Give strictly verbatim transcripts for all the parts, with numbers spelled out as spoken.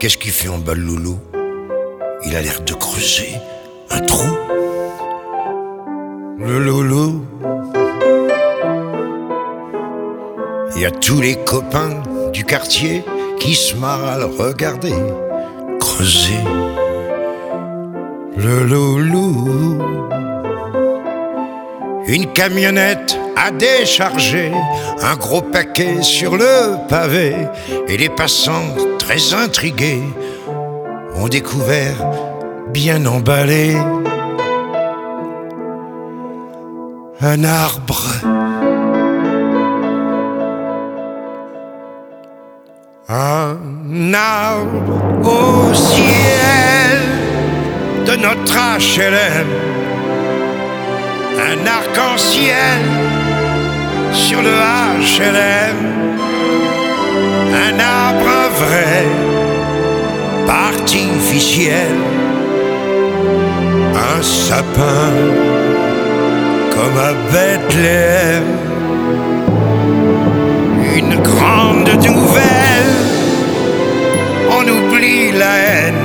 qu'est-ce qu'il fait en bas le loulou? Il a l'air de creuser un trou. Le loulou. Il y a tous les copains du quartier qui se marrent à le regarder creuser. Le loulou. Une camionnette a déchargé un gros paquet sur le pavé, et les passants, très intrigués, ont découvert, bien emballé, un arbre. Un arbre au ciel de notre H L M. Un arc-en-ciel sur le H L M. Un arbre vrai, pas artificiel. Un sapin comme à Bethléem. Une grande nouvelle, on oublie la haine.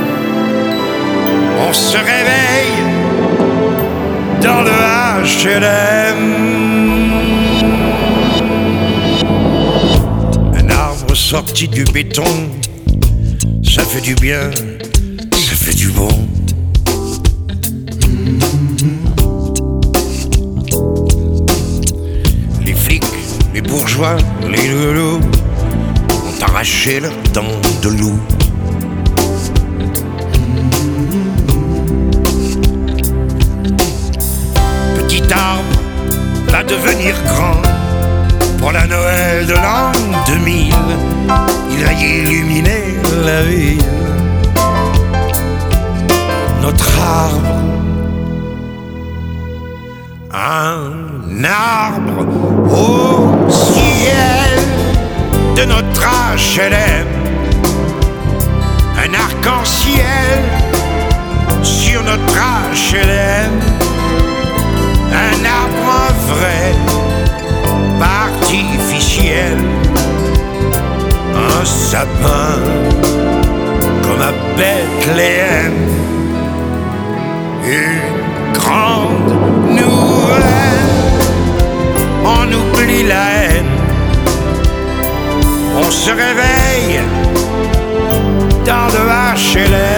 On se réveille dans le H L M. Un arbre sorti du béton, ça fait du bien, ça fait du bon. Les flics, les bourgeois, les loulous ont arraché leurs dents de loup. Arbre va devenir grand pour la Noël de l'an deux mille. Il va illuminer la ville. Notre arbre, un arbre au ciel de notre H L M. Un arc-en-ciel sur notre H L M. Un arbre vrai, pas artificiel. Un sapin comme à Bethléem. Une grande nouvelle, on oublie la haine. On se réveille dans le H L M.